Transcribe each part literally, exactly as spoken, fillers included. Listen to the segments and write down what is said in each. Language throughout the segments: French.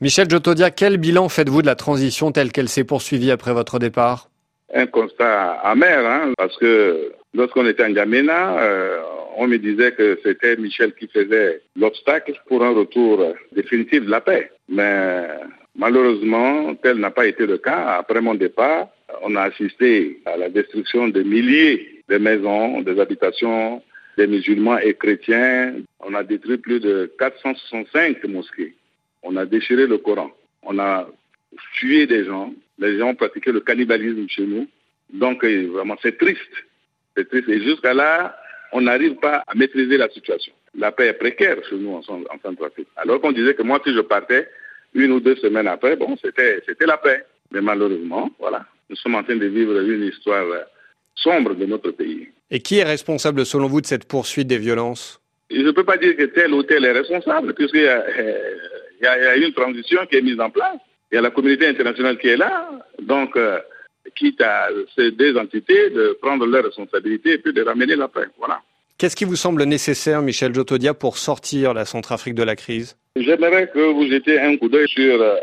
Michel Djotodia, quel bilan faites-vous de la transition telle qu'elle s'est poursuivie après votre départ? Un constat amer, hein, parce que lorsqu'on était en N'Djamena, euh, on me disait que c'était Michel qui faisait l'obstacle pour un retour définitif de la paix. Mais malheureusement, tel n'a pas été le cas. Après mon départ, on a assisté à la destruction de milliers de maisons, des habitations, des musulmans et chrétiens. On a détruit plus de quatre cent soixante-cinq mosquées. On a déchiré le Coran. On a tué des gens. Les gens ont pratiqué le cannibalisme chez nous. Donc, vraiment, c'est triste. C'est triste. Et jusqu'à là, on n'arrive pas à maîtriser la situation. La paix est précaire chez nous en, en Centrafrique. Alors qu'on disait que moi, si je partais une ou deux semaines après, bon, c'était, c'était la paix. Mais malheureusement, voilà, nous sommes en train de vivre une histoire sombre de notre pays. Et qui est responsable, selon vous, de cette poursuite des violences? Je ne peux pas dire que tel ou tel est responsable, puisqu'il y a, il y a, il y a une transition qui est mise en place. Il y a la communauté internationale qui est là, donc euh, quitte à ces deux entités de prendre leurs responsabilités et puis de ramener la paix. Voilà. Qu'est-ce qui vous semble nécessaire, Michel Djotodia, pour sortir la Centrafrique de la crise? J'aimerais que vous jetiez un coup d'œil sur euh,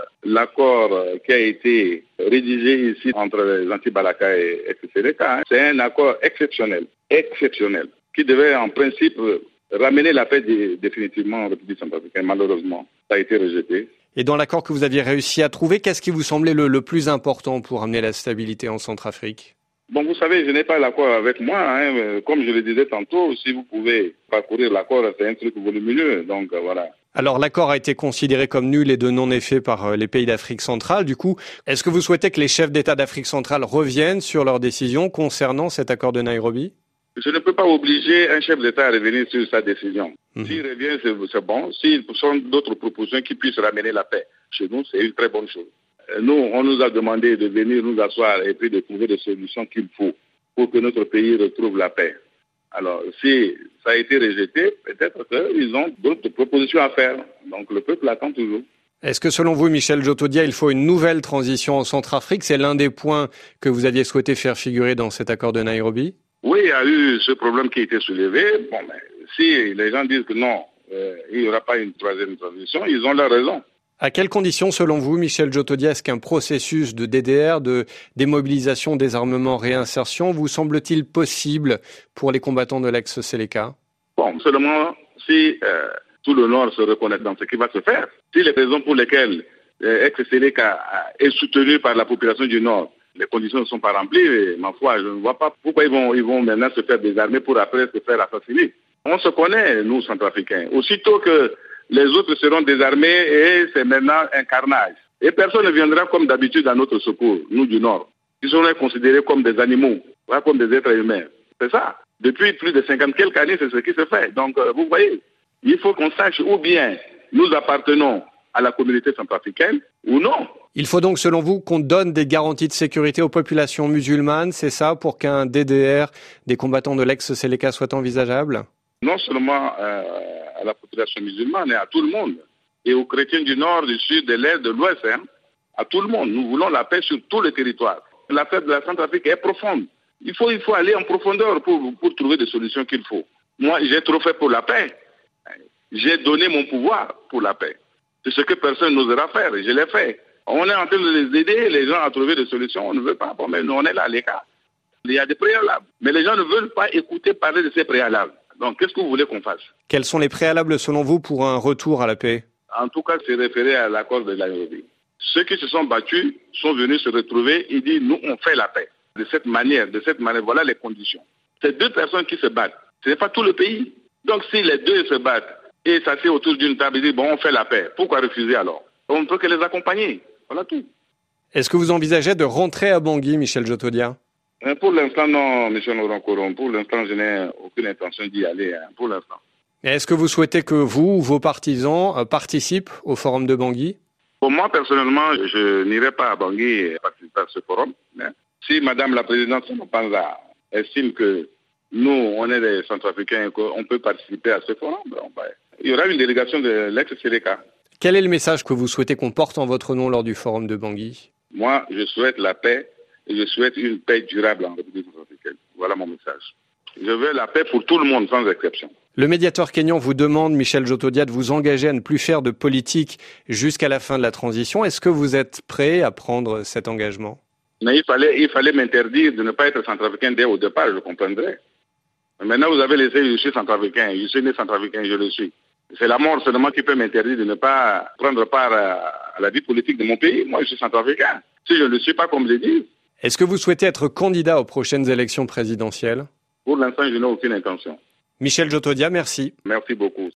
l'accord qui a été rédigé ici entre les Anti-Balaka et Ex-Seleka. C'est un accord exceptionnel, exceptionnel, qui devait en principe ramener la paix définitivement en République centrafricaine. Malheureusement, ça a été rejeté. Et dans l'accord que vous aviez réussi à trouver, qu'est-ce qui vous semblait le, le plus important pour amener la stabilité en Centrafrique? Bon, vous savez, je n'ai pas l'accord avec moi. Hein. Comme je le disais tantôt, si vous pouvez parcourir l'accord, c'est un truc volumineux. Donc, voilà. Alors, l'accord a été considéré comme nul et de non-effet par les pays d'Afrique centrale. Du coup, est-ce que vous souhaitez que les chefs d'État d'Afrique centrale reviennent sur leurs décisions concernant cet accord de Nairobi? Je ne peux pas obliger un chef d'État à revenir sur sa décision. Mmh. S'il revient, c'est, c'est bon. S'il sont d'autres propositions qui puissent ramener la paix chez nous, c'est une très bonne chose. Nous, on nous a demandé de venir nous asseoir et puis de trouver des solutions qu'il faut pour que notre pays retrouve la paix. Alors, si ça a été rejeté, peut-être qu'ils ont d'autres propositions à faire. Donc, le peuple attend toujours. Est-ce que selon vous, Michel Djotodia, il faut une nouvelle transition en Centrafrique? C'est l'un des points que vous aviez souhaité faire figurer dans cet accord de Nairobi? Oui, il y a eu ce problème qui a été soulevé. Bon, mais si les gens disent que non, euh, il n'y aura pas une troisième transition, ils ont leur raison. À quelles conditions, selon vous, Michel Djotodia, est-ce qu'un processus de D D R, de démobilisation, désarmement, réinsertion, vous semble-t-il possible pour les combattants de l'ex-Seleka? Bon, seulement si euh, tout le Nord se reconnaît dans ce qui va se faire. Si les raisons pour lesquelles euh, ex-Seleka est soutenu par la population du Nord, les conditions ne sont pas remplies, et, ma foi, je ne vois pas pourquoi ils vont, ils vont maintenant se faire désarmer pour après se faire assassiner. On se connaît, nous, Centrafricains. Aussitôt que les autres seront désarmés et c'est maintenant un carnage. Et personne ne viendra comme d'habitude à notre secours, nous du Nord. Ils seront considérés comme des animaux, pas comme des êtres humains. C'est ça. Depuis plus de cinquante quelques années, c'est ce qui se fait. Donc, euh, vous voyez, il faut qu'on sache ou bien nous appartenons à la communauté centrafricaine ou non. Il faut donc, selon vous, qu'on donne des garanties de sécurité aux populations musulmanes, c'est ça, pour qu'un D D R des combattants de l'ex-Seleka soit envisageable? Non seulement euh, à la population musulmane, mais à tout le monde. Et aux chrétiens du Nord, du Sud, de l'Est, de l'Ouest, hein, à tout le monde. Nous voulons la paix sur tout le territoire. L'affaire de la Centrafrique est profonde. Il faut, il faut aller en profondeur pour, pour trouver des solutions qu'il faut. Moi, j'ai trop fait pour la paix. J'ai donné mon pouvoir pour la paix. C'est ce que personne n'osera faire, et je l'ai fait. On est en train de les aider, les gens, à trouver des solutions. On ne veut pas. Bon, mais nous, on est là, les cas. Il y a des préalables. Mais les gens ne veulent pas écouter parler de ces préalables. Donc, qu'est-ce que vous voulez qu'on fasse? Quels sont les préalables, selon vous, pour un retour à la paix? En tout cas, c'est référé à l'accord de Nairobi. Ceux qui se sont battus sont venus se retrouver et disent, nous, on fait la paix. De cette manière, de cette manière, voilà les conditions. C'est deux personnes qui se battent. Ce n'est pas tout le pays. Donc, si les deux se battent et s'asseyent autour d'une table et disent, bon, on fait la paix, pourquoi refuser alors? On ne peut que les accompagner. Voilà tout. Est-ce que vous envisagez de rentrer à Bangui, Michel Djotodia? Pour l'instant, non, M. Norankoron. Pour l'instant, je n'ai aucune intention d'y aller, hein, pour l'instant. Est-ce que vous souhaitez que vous ou vos partisans euh, participent au forum de Bangui? Pour moi, personnellement, je n'irai pas à Bangui participer à ce forum. Hein. Si Madame la Présidente Samapanza estime que nous, on est des Centrafricains et qu'on peut participer à ce forum, bon, ben, il y aura une délégation de l'ex-Seleka. Quel est le message que vous souhaitez qu'on porte en votre nom lors du forum de Bangui? Moi, je souhaite la paix. Et je souhaite une paix durable en République centrafricaine. Voilà mon message. Je veux la paix pour tout le monde, sans exception. Le médiateur kényan vous demande, Michel Jotodia, de vous engager à ne plus faire de politique jusqu'à la fin de la transition. Est-ce que vous êtes prêt à prendre cet engagement? Mais il fallait, il fallait m'interdire de ne pas être centrafricain dès au départ, je comprendrais. Mais maintenant, vous avez laissé, je suis centrafricain, je suis né centrafricain, je le suis. C'est la mort seulement qui peut m'interdire de ne pas prendre part à, à la vie politique de mon pays. Moi, je suis centrafricain. Si je ne le suis pas, comme je l'ai dit. Est-ce que vous souhaitez être candidat aux prochaines élections présidentielles? Pour l'instant, je n'ai aucune intention. Michel Jotodia, merci. Merci beaucoup.